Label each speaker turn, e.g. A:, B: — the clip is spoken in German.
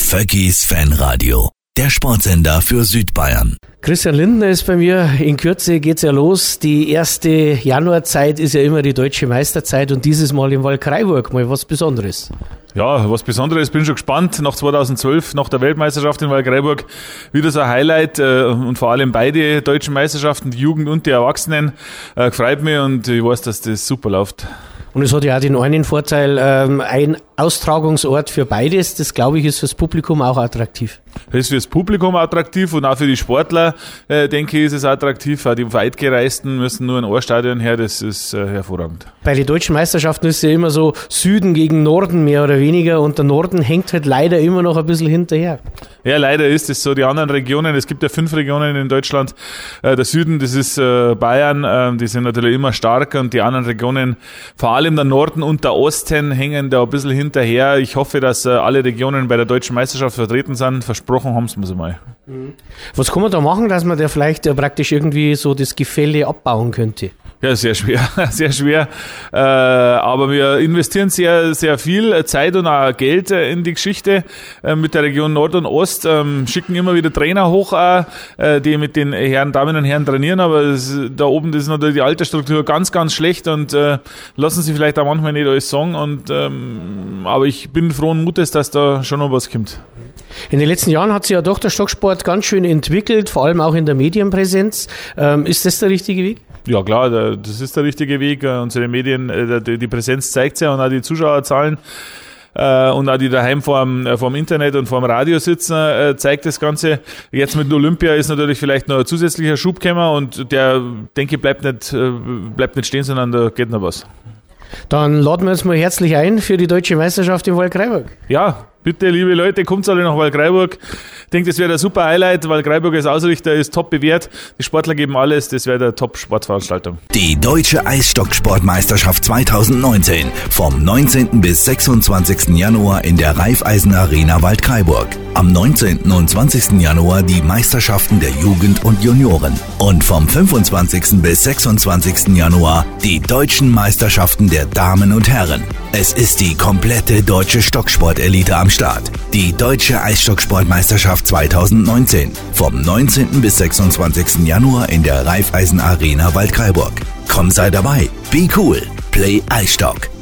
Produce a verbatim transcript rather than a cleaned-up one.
A: Vöckis Fanradio, der Sportsender für Südbayern.
B: Christian Lindner ist bei mir. In Kürze geht's ja los. Die erste Januarzeit ist ja immer die deutsche Meisterzeit und dieses Mal in Waldkraiburg mal was Besonderes.
C: Ja, was Besonderes, bin schon gespannt. Nach zweitausendzwölf, nach der Weltmeisterschaft in Waldkraiburg, wieder so ein Highlight äh, und vor allem beide deutschen Meisterschaften, die Jugend und die Erwachsenen. Äh, freut mich und ich weiß, dass das super läuft.
B: Und es hat ja auch den einen Vorteil, ähm, ein Austragungsort für beides, das glaube ich ist fürs Publikum auch attraktiv.
C: Das ist fürs Publikum attraktiv und auch für die Sportler, äh, denke ich, ist es attraktiv. Auch die Weitgereisten müssen nur ein Ohrstadion her, das ist äh, hervorragend. Bei
B: den deutschen Meisterschaften ist es ja immer so Süden gegen Norden mehr oder weniger und der Norden hängt halt leider immer noch ein bisschen hinterher.
C: Ja, leider ist es so. Die anderen Regionen, es gibt ja fünf Regionen in Deutschland. Äh, der Süden, das ist äh, Bayern, äh, die sind natürlich immer stark und die anderen Regionen, vor allem der Norden und der Osten, hängen da ein bisschen hinterher. Ich hoffe, dass äh, alle Regionen bei der deutschen Meisterschaft vertreten sind. Versprochen haben sie mir mal.
B: Was kann man da machen, dass man da vielleicht äh, praktisch irgendwie so das Gefälle abbauen könnte?
C: Ja, sehr schwer, sehr schwer. Äh, aber wir investieren sehr, sehr viel Zeit und auch Geld äh, in die Geschichte äh, mit der Region Nord und Ost. Ähm, schicken immer wieder Trainer hoch, äh, die mit den Herren, Damen und Herren trainieren. Aber das, da oben das ist natürlich die Altersstruktur ganz, ganz schlecht und äh, lassen sie vielleicht auch manchmal nicht alles sagen. Und, ähm, aber ich bin frohen Mutes, dass da schon noch was kommt.
B: In den letzten Jahren hat sich ja doch der Stocksport ganz schön entwickelt, vor allem auch in der Medienpräsenz. Ähm, ist das der richtige Weg?
C: Ja klar, das ist der richtige Weg. Unsere Medien, die Präsenz zeigt ja und auch die Zuschauerzahlen und auch die daheim vorm, vorm Internet und vorm Radio sitzen, zeigt das Ganze. Jetzt mit Olympia ist natürlich vielleicht noch ein zusätzlicher Schub gekommen und der, denke ich, bleibt nicht, bleibt nicht stehen, sondern da geht noch was.
B: Dann laden wir uns mal herzlich ein für die deutsche Meisterschaft in Waldkraiburg.
C: Ja, bitte, liebe Leute, kommt alle nach Waldkraiburg. Ich denke, das wäre ein super Highlight. Waldkraiburg als Ausrichter ist top bewährt. Die Sportler geben alles. Das wäre eine Top-Sportveranstaltung.
A: Die Deutsche Eisstocksportmeisterschaft zweitausendneunzehn vom neunzehnten bis sechsundzwanzigsten Januar in der Raiffeisen Arena Waldkraiburg. Am neunzehnten und zwanzigsten Januar die Meisterschaften der Jugend und Junioren. Und vom fünfundzwanzigsten bis sechsundzwanzigsten Januar die deutschen Meisterschaften der Damen und Herren. Es ist die komplette deutsche Stocksport-Elite am Start. Die Deutsche Eisstocksportmeisterschaft zweitausendneunzehn vom neunzehnten bis sechsundzwanzigsten Januar in der Raiffeisen Arena Waldkraiburg. Komm, sei dabei. Be cool. Play Eisstock.